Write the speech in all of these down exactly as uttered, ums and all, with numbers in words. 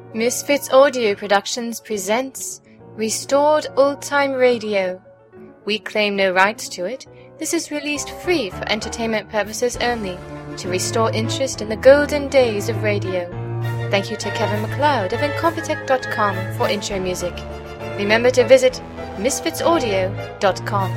Misfits Audio Productions presents Restored Old Time Radio. We claim no rights to it. This is released free for entertainment purposes only, to restore interest in the golden days of radio. Thank you to Kevin MacLeod of Incompetech dot com for intro music. Remember to visit misfits audio dot com.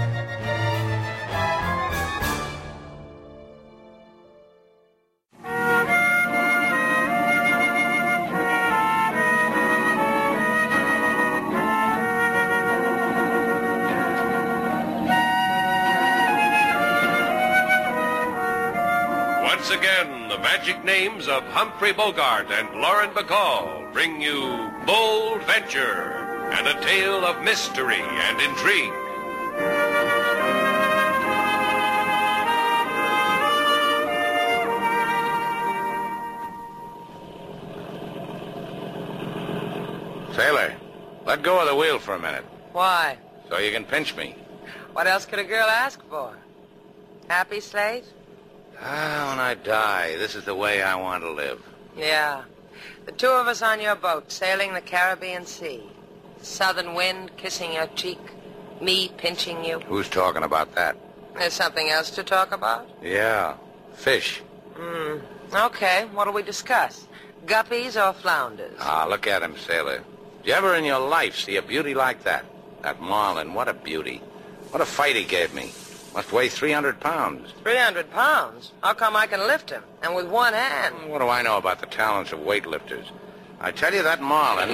Once again, the magic names of Humphrey Bogart and Lauren Bacall bring you Bold Venture and a tale of mystery and intrigue. Sailor, let go of the wheel for a minute. Why? So you can pinch me. What else could a girl ask for? Happy, Slate? Ah, when I die, this is the way I want to live. Yeah. The two of us on your boat, sailing the Caribbean Sea. Southern wind kissing your cheek. Me pinching you. Who's talking about that? There's something else to talk about? Yeah, fish. Hmm. Okay, what'll we discuss? Guppies or flounders? Ah, look at him, Sailor. Did you ever in your life see a beauty like that? That marlin, what a beauty. What a fight he gave me. Must weigh three hundred pounds. three hundred pounds? How come I can lift him? And with one hand? What do I know about the talents of weightlifters? I tell you, that marlin...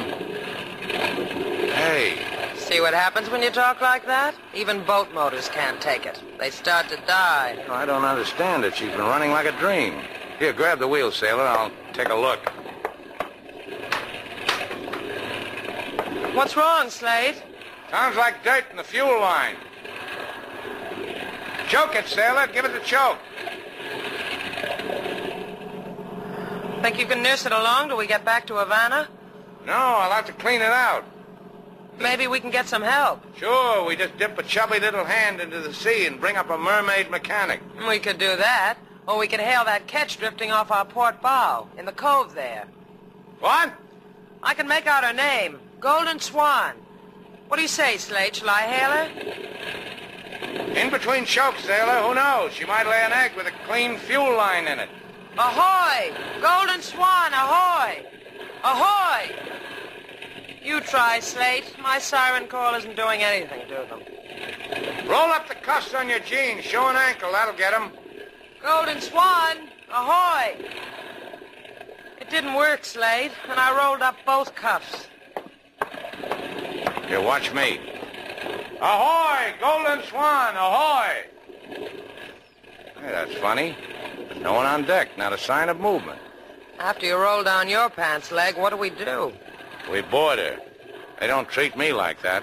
Hey. See what happens when you talk like that? Even boat motors can't take it. They start to die. I don't understand it. She's been running like a dream. Here, grab the wheel, Sailor. I'll take a look. What's wrong, Slade? Sounds like dirt in the fuel line. Choke it, Sailor. Give it a choke. Think you can nurse it along till we get back to Havana? No, I'll have to clean it out. Maybe we can get some help. Sure, we just dip a chubby little hand into the sea and bring up a mermaid mechanic. We could do that. Or we could hail that ketch drifting off our port bow in the cove there. What? I can make out her name. Golden Swan. What do you say, Slade? Shall I hail her? In between chokes, Sailor. Who knows? She might lay an egg with a clean fuel line in it. Ahoy! Golden Swan, ahoy! Ahoy! You try, Slate. My siren call isn't doing anything to them. Roll up the cuffs on your jeans. Show an ankle. That'll get 'em. Golden Swan, ahoy! It didn't work, Slade, and I rolled up both cuffs. Here, watch me. Ahoy! Golden Swan, ahoy! Hey, that's funny. There's no one on deck, not a sign of movement. After you roll down your pants leg, what do we do? We board her. They don't treat me like that.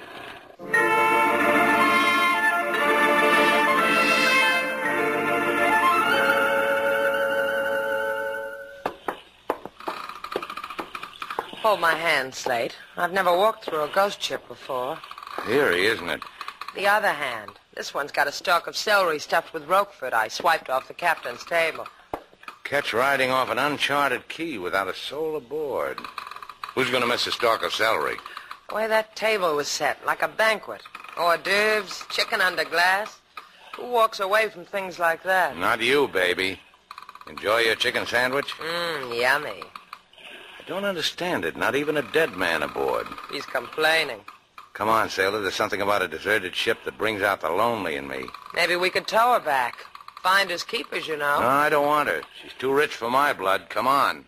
Hold my hand, Slate. I've never walked through a ghost ship before. Eerie, isn't it? The other hand. This one's got a stalk of celery stuffed with Roquefort I swiped off the captain's table. Catch riding off an uncharted key without a soul aboard. Who's going to miss a stalk of celery? The way that table was set, like a banquet. Hors d'oeuvres, chicken under glass. Who walks away from things like that? Not you, baby. Enjoy your chicken sandwich? Mmm, yummy. I don't understand it. Not even a dead man aboard. He's complaining. Come on, sailor. There's something about a deserted ship that brings out the lonely in me. Maybe we could tow her back. Finders keepers, you know. No, I don't want her. She's too rich for my blood. Come on.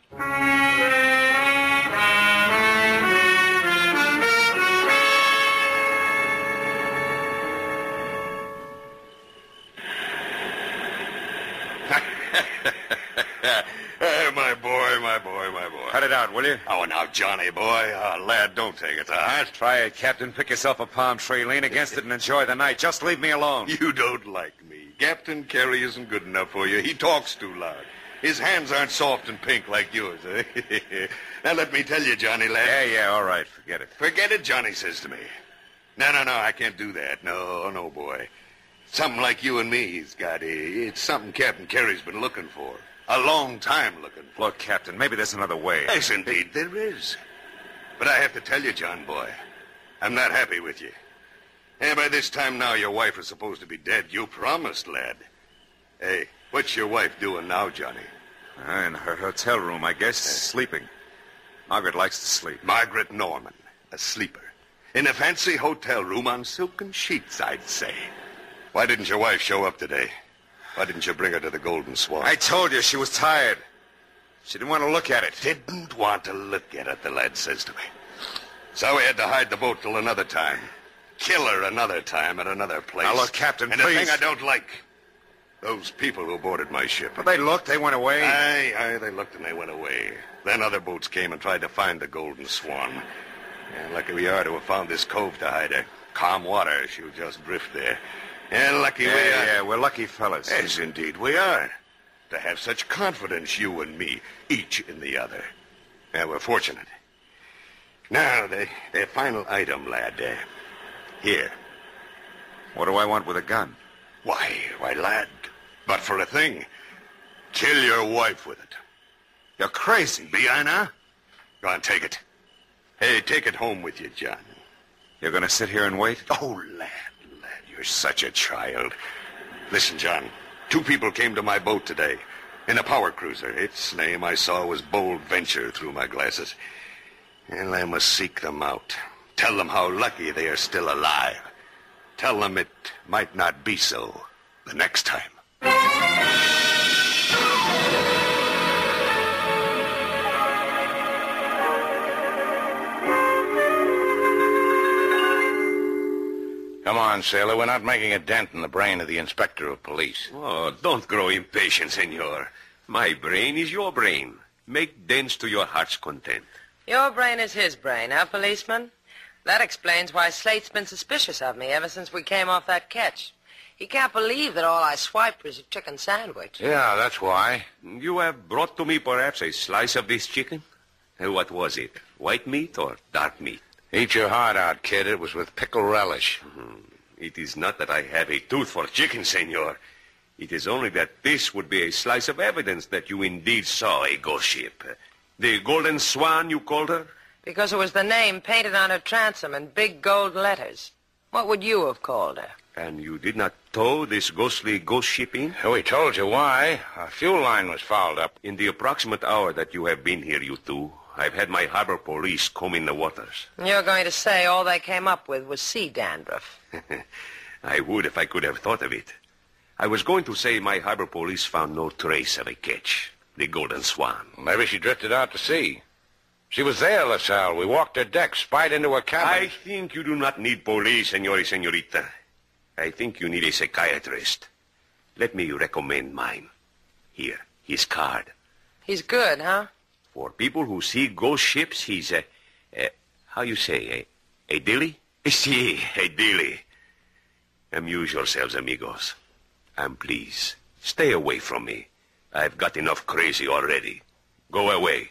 Hey, my boy, my boy, my boy. Cut it out, will you? Oh, now, Johnny, boy. Uh, lad, don't take it to heart. Try it, Captain. Pick yourself a palm tree, lean against it, and enjoy the night. Just leave me alone. You don't like me. Captain Carey isn't good enough for you. He talks too loud. His hands aren't soft and pink like yours, eh? Now, let me tell you, Johnny, lad. Yeah, yeah, all right. Forget it. Forget it, Johnny says to me. No, no, no, I can't do that. No, no, boy. Something like you and me he's got. It's something Captain Carey's been looking for. A long time looking for. Look, Captain, maybe there's another way. Yes, indeed, there is. But I have to tell you, John boy, I'm not happy with you. And by this time now, your wife is supposed to be dead. You promised, lad. Hey, what's your wife doing now, Johnny? Uh, in her hotel room, I guess, sleeping. Margaret likes to sleep. Margaret Norman, a sleeper. In a fancy hotel room on silken sheets, I'd say. Why didn't your wife show up today? Why didn't you bring her to the Golden Swan? I told you she was tired. She didn't want to look at it. Didn't want to look at it, the lad says to me. So we had to hide the boat till another time. Kill her another time at another place. Now, look, Captain, and please. And the thing I don't like, those people who boarded my ship. But they looked, they went away. Aye, aye, they looked and they went away. Then other boats came and tried to find the Golden Swan. And lucky we are to have found this cove to hide her. Calm water, she'll just drift there. And lucky yeah, we are. Yeah, we're lucky fellas. Yes, indeed we are. To have such confidence, you and me, each in the other. Yeah, we're fortunate. Now, the, the final item, lad. Uh, here. What do I want with a gun? Why, why, lad, but for a thing. Kill your wife with it. You're crazy. Be I now? Go on, take it. Hey, take it home with you, John. You're going to sit here and wait? Oh, lad, lad, you're such a child. Listen, John. Two people came to my boat today in a power cruiser. Its name I saw was Bold Venture through my glasses. And I must seek them out. Tell them how lucky they are still alive. Tell them it might not be so the next time. Come on, sailor. We're not making a dent in the brain of the inspector of police. Oh, don't grow impatient, senor. My brain is your brain. Make dents to your heart's content. Your brain is his brain, huh, policeman? That explains why Slate's been suspicious of me ever since we came off that catch. He can't believe that all I swiped was a chicken sandwich. Yeah, that's why. You have brought to me perhaps a slice of this chicken? Uh, What was it? White meat or dark meat? Eat your heart out, kid. It was with pickle relish. It is not that I have a tooth for chicken, senor. It is only that this would be a slice of evidence that you indeed saw a ghost ship. The Golden Swan, you called her? Because it was the name painted on her transom in big gold letters. What would you have called her? And you did not tow this ghostly ghost ship in? We told you why. Our fuel line was fouled up. In the approximate hour that you have been here, you two, I've had my harbor police comb in the waters. You're going to say all they came up with was sea dandruff. I would if I could have thought of it. I was going to say my harbor police found no trace of a catch, the Golden Swan. Maybe she drifted out to sea. She was there, LaSalle. We walked her deck, spied into her cabin. I think you do not need police, senor y senorita. I think you need a psychiatrist. Let me recommend mine. Here, his card. He's good, huh? For people who see ghost ships, he's a, a how you say, a, a dilly? Si, a dilly. Amuse yourselves, amigos. And please, stay away from me. I've got enough crazy already. Go away.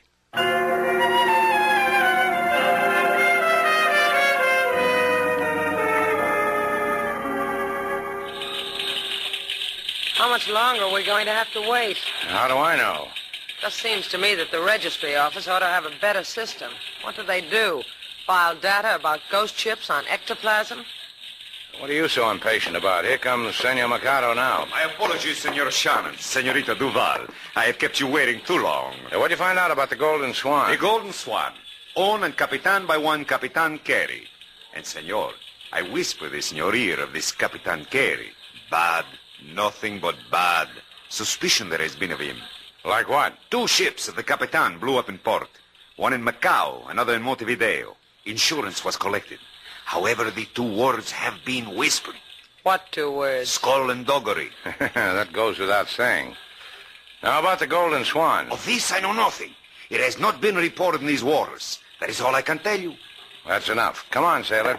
How much longer are we going to have to wait? How do I know? Just seems to me that the registry office ought to have a better system. What do they do? File data about ghost ships on ectoplasm? What are you so impatient about? Here comes Senor Mercado now. My apologies, Senor Shannon. Senorita Duval. I have kept you waiting too long. Hey, what'd you find out about the Golden Swan? The Golden Swan, owned and capitan by one Capitan Carey. And, senor, I whisper this in your ear of this Capitan Carey. Bad, nothing but bad. Suspicion there has been of him. Like what? Two ships of the Capitan blew up in port. One in Macau, another in Montevideo. Insurance was collected. However, the two words have been whispered. What two words? Skull and doggery. That goes without saying. Now, about the Golden Swan. Of this I know nothing. It has not been reported in these waters. That is all I can tell you. That's enough. Come on, sailor.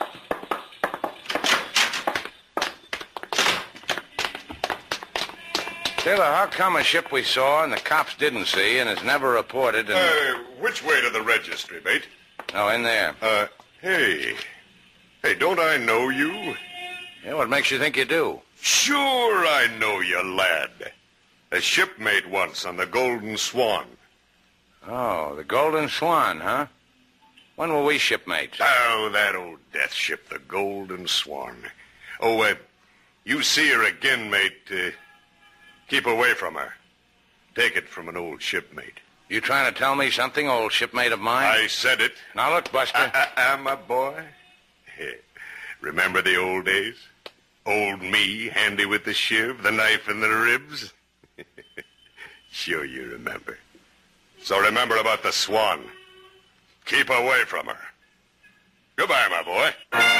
Sailor, how come a ship we saw and the cops didn't see and is never reported and... Uh, which way to the registry, mate? Oh, in there. Uh, hey. Hey, don't I know you? Yeah, what makes you think you do? Sure I know you, lad. A shipmate once on the Golden Swan. Oh, the Golden Swan, huh? When were we shipmates? Oh, that old death ship, the Golden Swan. Oh, uh, you see her again, mate. Uh, keep away from her. Take it from an old shipmate. You trying to tell me something, old shipmate of mine? I said it. Now look, Buster. I'm a boy. Remember the old days? Old me, handy with the shiv, the knife in the ribs? Sure you remember. So remember about the Swan. Keep away from her. Goodbye, my boy.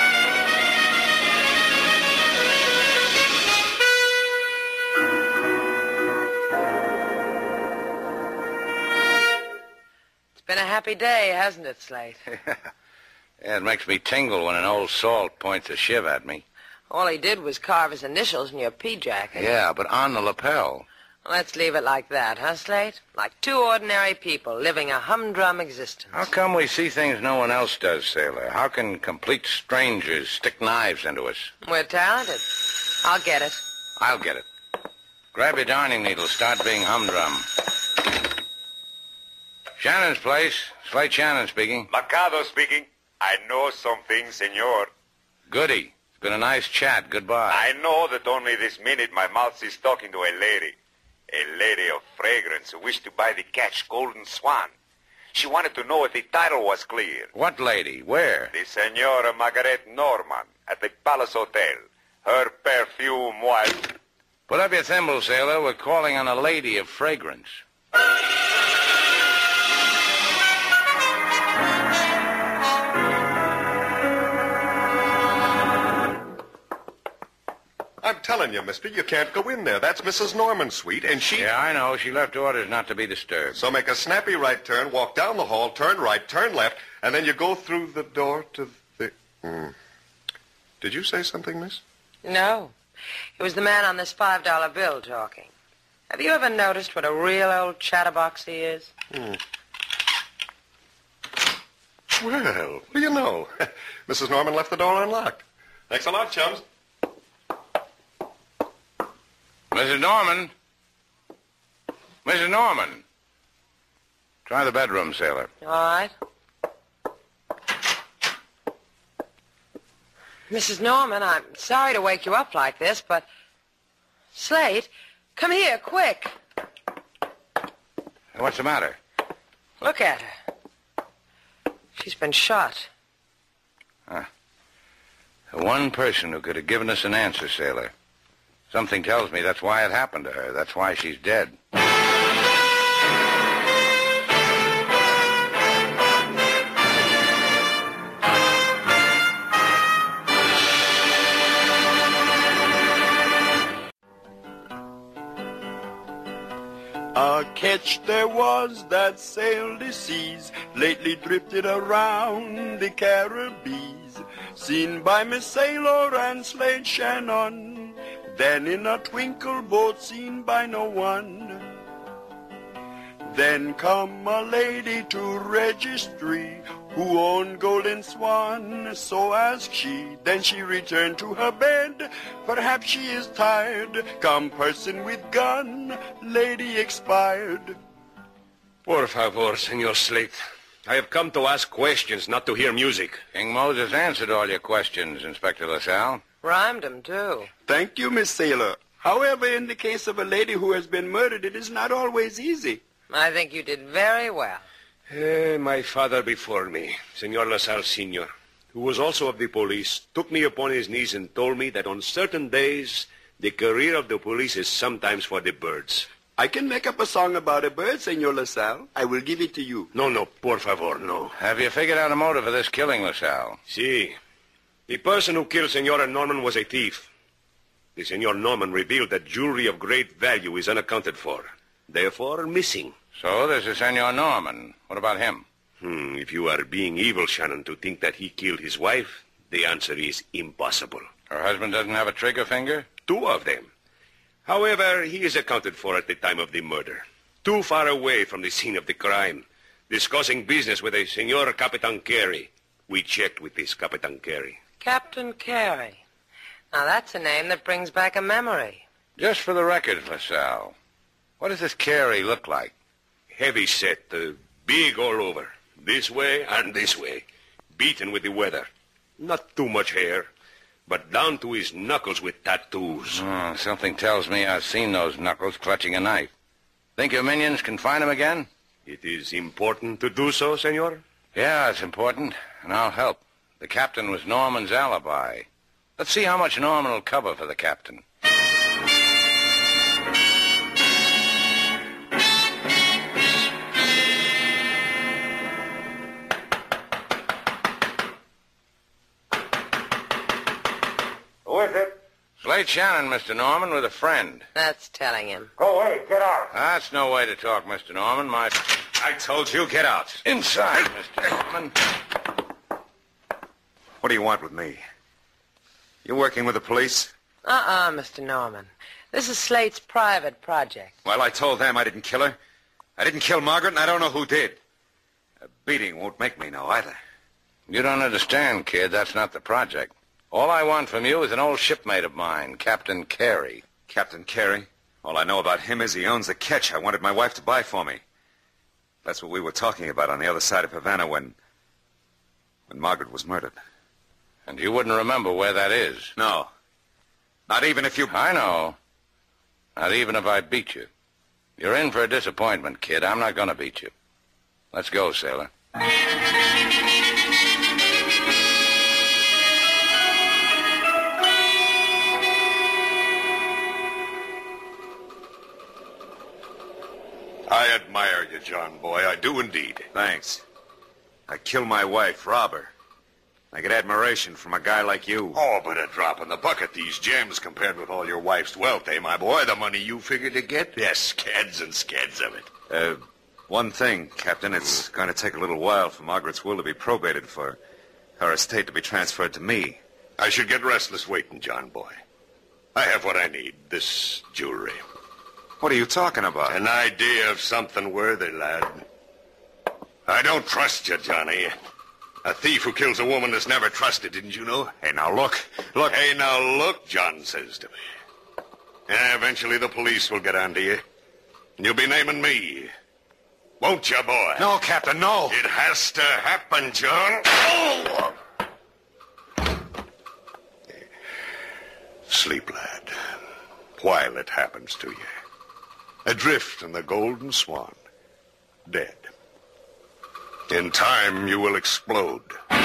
It's been a happy day, hasn't it, Slate? Yeah, it makes me tingle when an old salt points a shiv at me. All he did was carve his initials in your pea jacket. Yeah, but on the lapel. Let's leave it like that, huh, Slate? Like two ordinary people living a humdrum existence. How come we see things no one else does, Sailor? How can complete strangers stick knives into us? We're talented. I'll get it. I'll get it. Grab your darning needle. Start being humdrum. Shannon's place. Slate Shannon speaking. Mercado speaking. I know something, senor. Goody. It's been a nice chat. Goodbye. I know that only this minute my mouth is talking to a lady. A lady of fragrance who wished to buy the catch Golden Swan. She wanted to know if the title was clear. What lady? Where? The Senora Margaret Norman at the Palace Hotel. Her perfume was... Put up your thimble, Sailor. We're calling on a lady of fragrance. I'm telling you, mister, you can't go in there. That's Missus Norman's suite, and she... Yeah, I know. She left orders not to be disturbed. So make a snappy right turn, walk down the hall, turn right, turn left, and then you go through the door to the... Hmm. Did you say something, miss? No. It was the man on this five dollar bill talking. Have you ever noticed what a real old chatterbox he is? Hmm. Well, what do you know? Missus Norman left the door unlocked. Thanks a lot, chums. Missus Norman? Missus Norman? Try the bedroom, Sailor. All right. Missus Norman, I'm sorry to wake you up like this, but... Slate, come here, quick. What's the matter? Look at her. She's been shot. Huh. The one person who could have given us an answer, Sailor. Something tells me that's why it happened to her. That's why she's dead. A ketch there was that sailed the seas, lately drifted around the Caribbees, seen by Miss Sailor and Slate Shannon, then in a twinkle boat seen by no one. Then come a lady to registry, who owned Golden Swan, so asked she. Then she returned to her bed, perhaps she is tired. Come person with gun, lady expired. Por favor, Senor Slate. I have come to ask questions, not to hear music. King Moses answered all your questions, Inspector LaSalle. Rhymed him, too. Thank you, Miss Sailor. However, in the case of a lady who has been murdered, it is not always easy. I think you did very well. Eh, my father before me, Senor LaSalle Senior, who was also of the police, took me upon his knees and told me that on certain days, the career of the police is sometimes for the birds. I can make up a song about a bird, Senor LaSalle. I will give it to you. No, no, por favor, no. Have you figured out a motive for this killing, LaSalle? Si. The person who killed Senora Norman was a thief. The Senor Norman revealed that jewelry of great value is unaccounted for, therefore missing. So there's a Senor Norman. What about him? Hmm, if you are being evil, Shannon, to think that he killed his wife, the answer is impossible. Her husband doesn't have a trigger finger? Two of them. However, he is accounted for at the time of the murder. Too far away from the scene of the crime, discussing business with a Senor Capitan Carey. We checked with this Capitan Carey. Captain Carey. Now, that's a name that brings back a memory. Just for the record, LaSalle, what does this Carey look like? Heavy set, uh, big all over. This way and this way. Beaten with the weather. Not too much hair, but down to his knuckles with tattoos. Oh, something tells me I've seen those knuckles clutching a knife. Think your minions can find him again? It is important to do so, senor? Yeah, it's important, and I'll help. The captain was Norman's alibi. Let's see how much Norman will cover for the captain. Who is it? Slate Shannon, Mister Norman, with a friend. That's telling him. Go away. Get out. That's no way to talk, Mister Norman. My... I told you, get out. Inside, Mister Norman. What do you want with me? You working with the police? Uh-uh, Mister Norman. This is Slate's private project. Well, I told them I didn't kill her. I didn't kill Margaret, and I don't know who did. A beating won't make me know either. You don't understand, kid. That's not the project. All I want from you is an old shipmate of mine, Captain Carey. Captain Carey? All I know about him is he owns the ketch I wanted my wife to buy for me. That's what we were talking about on the other side of Havana when... when Margaret was murdered. And you wouldn't remember where that is? No. Not even if you... I know. Not even if I beat you. You're in for a disappointment, kid. I'm not going to beat you. Let's go, sailor. I admire you, John boy. I do indeed. Thanks. I killed my wife, rob her. I get admiration from a guy like you. Oh, but a drop in the bucket, these gems, compared with all your wife's wealth, eh, my boy? The money you figure to get? Yes, scads and scads of it. Uh, one thing, Captain. It's going to take a little while for Margaret's will to be probated, for her estate to be transferred to me. I should get restless waiting, John boy. I have what I need, this jewelry. What are you talking about? An idea of something worthy, lad. I don't trust you, Johnny. A thief who kills a woman is never trusted, didn't you know? Hey, now look. Look. Hey, now look, John says to me. Yeah, eventually the police will get onto you. And you'll be naming me. Won't you, boy? No, Captain, no. It has to happen, John. Oh! Sleep, lad, while it happens to you. Adrift in the Golden Swan, dead. In time, you will explode.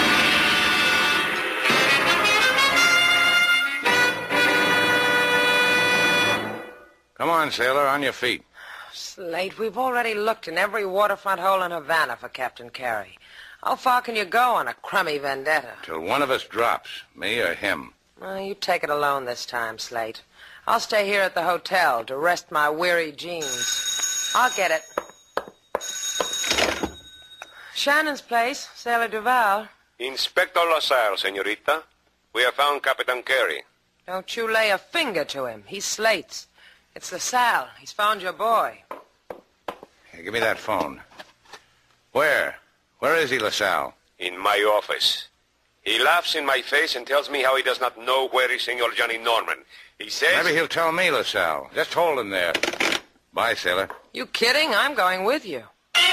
Come on, sailor, on your feet. Slate, we've already looked in every waterfront hole in Havana for Captain Carey. How far can you go on a crummy vendetta? Till one of us drops, me or him. Well, you take it alone this time, Slate. I'll stay here at the hotel to rest my weary jeans. I'll get it. Shannon's place, Sailor Duval. Inspector LaSalle, senorita. We have found Captain Carey. Don't you lay a finger to him. He's Slate's. It's LaSalle. He's found your boy. Here, give me that phone. Where? Where is he, LaSalle? In my office. He laughs in my face and tells me how he does not know where is Senor Johnny Norman. He says... Maybe he'll tell me, LaSalle. Just hold him there. Bye, sailor. You kidding? I'm going with you.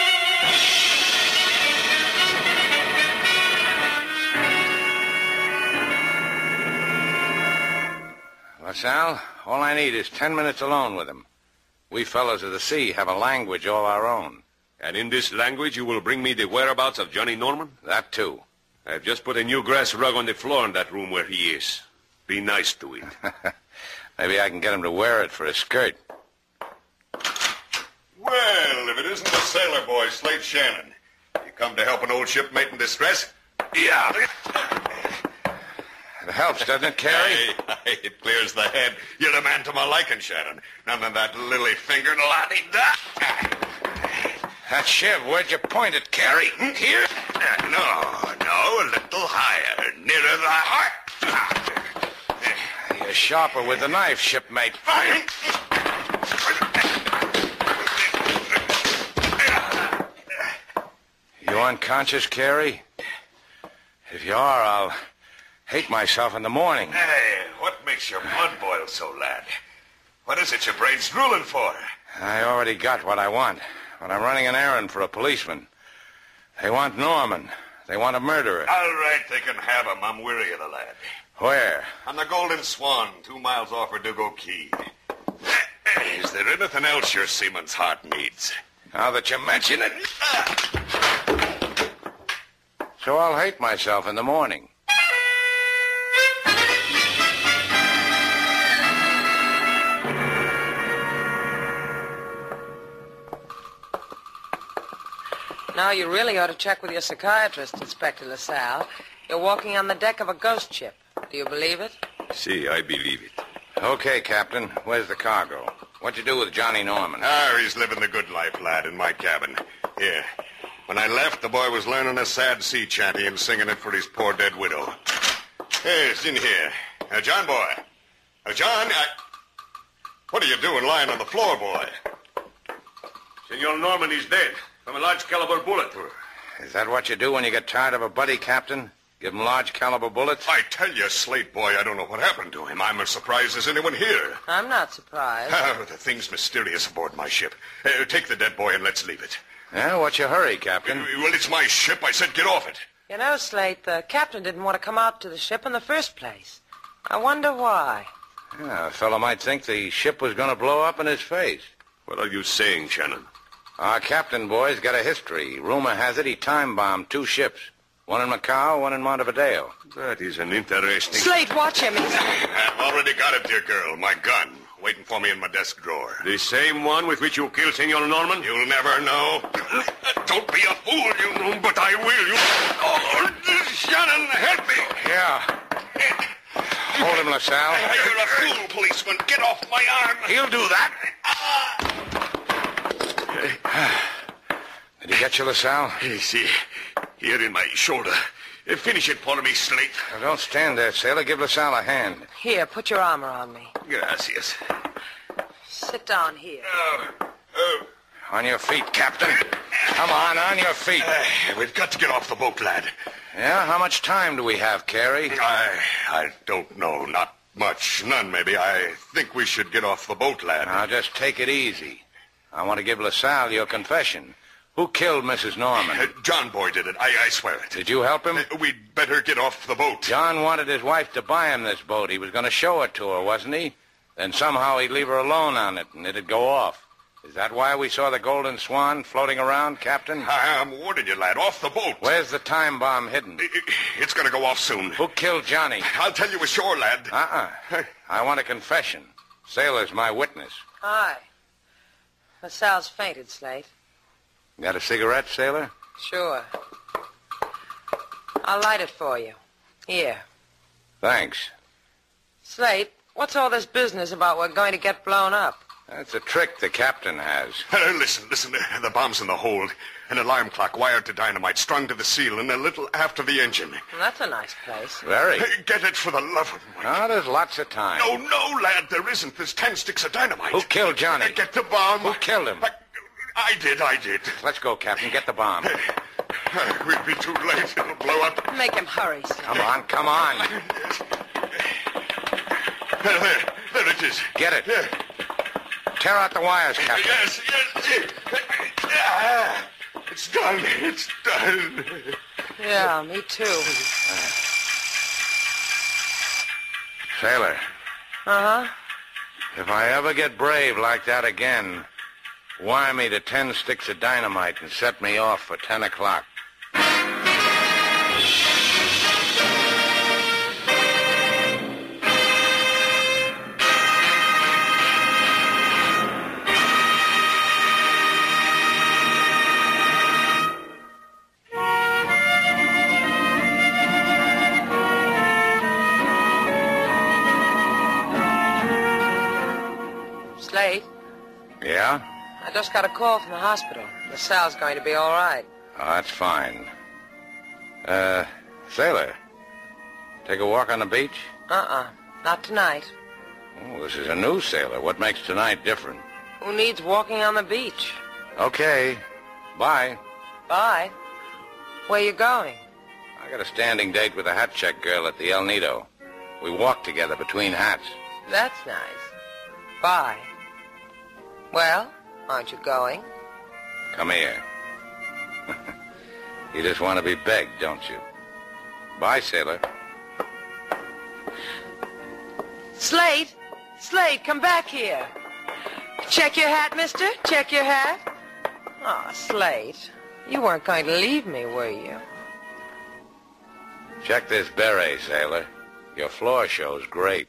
LaSalle, all I need is ten minutes alone with him. We fellows of the sea have a language all our own. And in this language you will bring me the whereabouts of Johnny Norman? That, too. I've just put a new grass rug on the floor in that room where he is. Be nice to it. Maybe I can get him to wear it for a skirt. Well, if it isn't the sailor boy, Slate Shannon. You come to help an old shipmate in distress? Yeah. It helps, doesn't it, Carey? Hey, it clears the head. You're the man to my liking, Shannon. None of that lily-fingered la-di-da. That shiv, where'd you point it, Carey? Here? No, no, a little higher, nearer the heart. You're sharper with the knife, shipmate. You unconscious, Carey? If you are, I'll hate myself in the morning. Hey, what makes your blood boil so, lad? What is it your brain's drooling for? I already got what I want, but I'm running an errand for a policeman. They want Norman. They want a murderer. All right, they can have him. I'm weary of the lad. Where? On the Golden Swan, two miles off Verdugo Key. Is there anything else your seaman's heart needs? Now that you mention it. So I'll hate myself in the morning. Now you really ought to check with your psychiatrist, Inspector LaSalle. You're walking on the deck of a ghost ship. Do you believe it? See, I believe it. Okay, Captain. Where's the cargo? What'd you do with Johnny Norman? Ah, he's living the good life, lad, in my cabin. Here. When I left, the boy was learning a sad sea chanty and singing it for his poor dead widow. Hey, it's in here. Now, John, boy. Now, John, I... What are you doing lying on the floor, boy? Senor Norman is dead from a large caliber bullet. Is that what you do when you get tired of a buddy, Captain? Give him large caliber bullets? I tell you, Slate, boy, I don't know what happened to him. I'm as surprised as anyone here. I'm not surprised. Ah, the thing's mysterious aboard my ship. Uh, take the dead boy and let's leave it. Yeah, what's your hurry, Captain? Uh, well, it's my ship. I said get off it. You know, Slate, the captain didn't want to come out to the ship in the first place. I wonder why. Yeah, a fellow might think the ship was going to blow up in his face. What are you saying, Shannon? Our captain, boy's got a history. Rumor has it he time-bombed two ships. One in Macau, one in Montevideo. That is an interesting... Slate, watch him. He's... I've already got it, dear girl. My gun. Waiting for me in my desk drawer. The same one with which you killed Senor Norman? You'll never know. Don't be a fool, you know, but I will. You... Oh, Shannon, help me. Yeah. Hold him, LaSalle. You're a fool, policeman. Get off my arm. He'll do that. Did he get you, LaSalle? Hey, see, here in my shoulder. Uh, finish it for me, Slate. Now, don't stand there, sailor. Give LaSalle a hand. Here, put your arm around me. Gracias. Sit down here. Oh, oh. On your feet, Captain. Come on, on your feet. Uh, we've got to get off the boat, lad. Yeah? How much time do we have, Carey? I I don't know. Not much. None, maybe. I think we should get off the boat, lad. Now, just take it easy. I want to give LaSalle your confession. Who killed Missus Norman? Uh, John Boy did it. I, I swear it. Did you help him? Uh, we'd better get off the boat. John wanted his wife to buy him this boat. He was going to show it to her, wasn't he? Then somehow he'd leave her alone on it, and it'd go off. Is that why we saw the Golden Swan floating around, Captain? I'm warning you, lad. Off the boat. Where's the time bomb hidden? It, it, it's going to go off soon. Who killed Johnny? I'll tell you ashore, lad. Uh-uh. I want a confession. Sailor's my witness. Hi. LaSalle's fainted, Slate. Got a cigarette, sailor? Sure. I'll light it for you. Here. Thanks. Slate, what's all this business about we're going to get blown up? That's a trick the captain has. Uh, listen, listen. Uh, the bomb's in the hold. An alarm clock wired to dynamite, strung to the seal, and a little after the engine. Well, that's a nice place. Very. Uh, get it for the love of Mike. Oh, there's lots of time. No, no, lad, there isn't. There's ten sticks of dynamite. Who killed Johnny? Uh, get the bomb. Who killed him? I, I did, I did. Let's go, Captain. Get the bomb. Uh, we'll be too late. It'll blow up. Make him hurry, Slate. Come on, come on. There, there, there it is. Get it. Yeah. Tear out the wires, Captain. Yes, yes. Ah, it's done. It's done. Yeah, me too. Sailor, Uh-huh. if I ever get brave like that again, wire me to ten sticks of dynamite and set me off for ten o'clock. Slate, Yeah? I just got a call from the hospital. LaSalle's going to be all right. Oh, that's fine. Uh, sailor, take a walk on the beach? Uh-uh. Not tonight. Oh, this is a new sailor. What makes tonight different? Who needs walking on the beach? Okay. Bye. Bye. Where you going? I got a standing date with a hat check girl at the El Nido. We walk together between hats. That's nice. Bye. Well, aren't you going? Come here. You just want to be begged, don't you? Bye, sailor. Slate! Slate, come back here. Check your hat, mister. Check your hat. Aw, Slate. You weren't going to leave me, were you? Check this beret, sailor. Your floor show's great.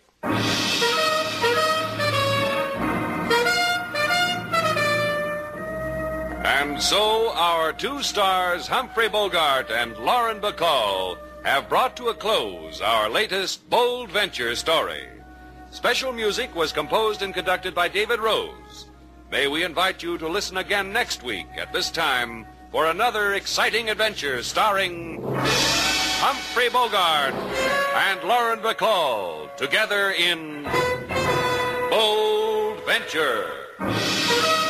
And so our two stars, Humphrey Bogart and Lauren Bacall, have brought to a close our latest Bold Venture story. Special music was composed and conducted by David Rose. May we invite you to listen again next week at this time for another exciting adventure starring Humphrey Bogart and Lauren Bacall together in Bold Venture.